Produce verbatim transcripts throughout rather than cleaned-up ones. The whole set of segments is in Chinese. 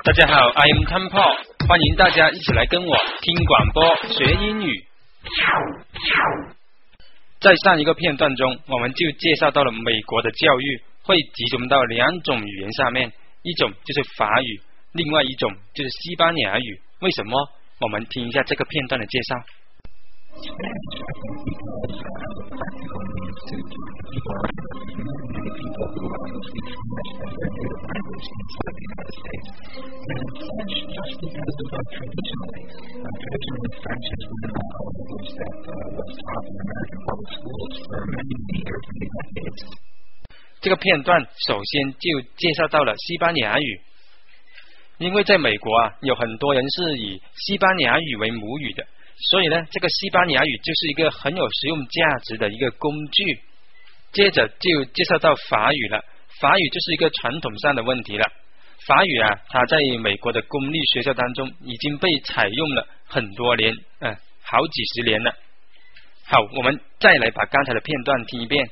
大家好 ，I am Tom Paul， 欢迎大家一起来跟我听广播学英语。在上一个片段中，我们就介绍到了美国的教育会集中到两种语言上面，一种就是法语，另外一种就是西班牙语。为什么？我们听一下这个片段的介绍。这个片段首先就介绍到了西班牙语，因为在美国啊，有很多人是以西班牙语为母语的，所以呢，这个西班牙语就是一个很有实用价值的一个工具。接着就介绍到法语了，法语就是一个传统上的问题了。法语啊，它在美国的公立学校当中已经被采用了很多年，呃，好几十年了。好，我们再来把刚才的片段听一遍。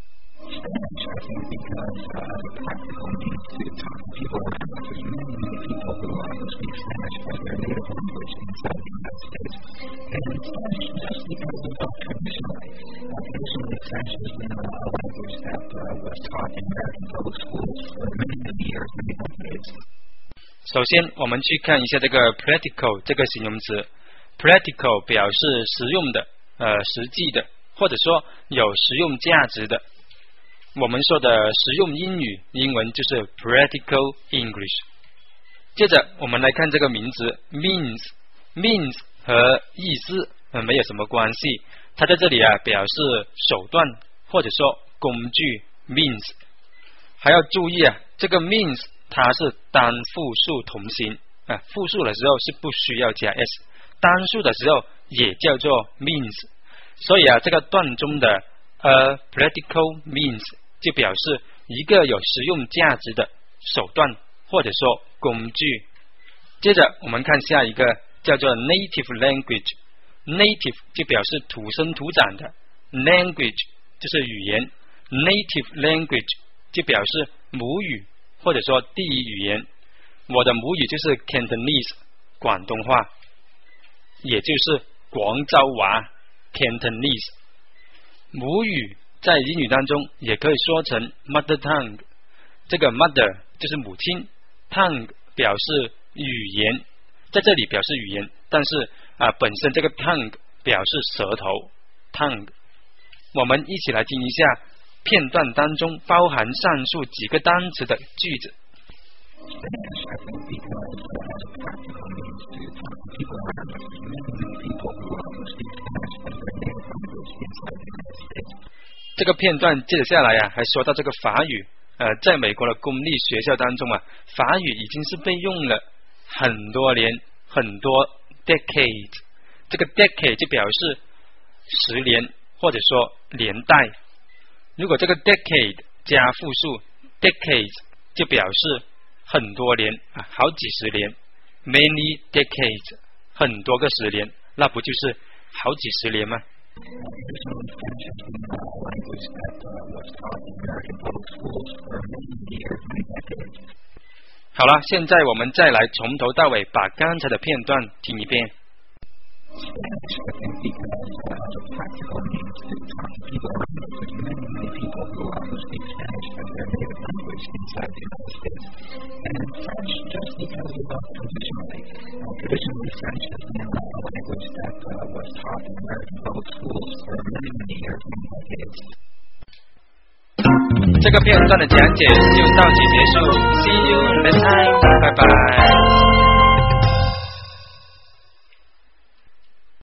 首先我们去看一下这个 practical 这个形容词。 practical 表示实用的，呃，实际的，或者说有实用价值的。我们说的实用英语，英文就是 practical English。 接着我们来看这个名词 means means 和意思、呃、没有什么关系，它在这里啊表示手段或者说工具 means。 还要注意啊，这个 means 它是单复数同形、啊、复数的时候是不需要加 s， 单数的时候也叫做 means。 所以啊，这个段中的 a practical means 就表示一个有实用价值的手段或者说工具。接着我们看下一个叫做 native language。 native 就表示土生土长的， language 就是语言， native language 就表示母语或者说第一语言。我的母语就是 Cantonese 广东话，也就是广州话 Cantonese。 母语在英语当中也可以说成 mother tongue， 这个 mother 就是母亲， tongue 表示语言，在这里表示语言，但是啊本身这个 tongue 表示舌头 tongue。 我们一起来听一下片段当中包含上述几个单词的句子。这个片段接着下来啊，还说到这个法语，呃，在美国的公立学校当中啊，法语已经是被用了很多年，很多 decade。 这个 decade 就表示十年或者说年代。如果这个 decade 加复数 decades 就表示很多年啊，好几十年 many decades 很多个十年，那不就是好几十年吗？好了，现在我们再来从头到尾把刚才的片段听一遍。这个片段的讲解就到此结束 ，See you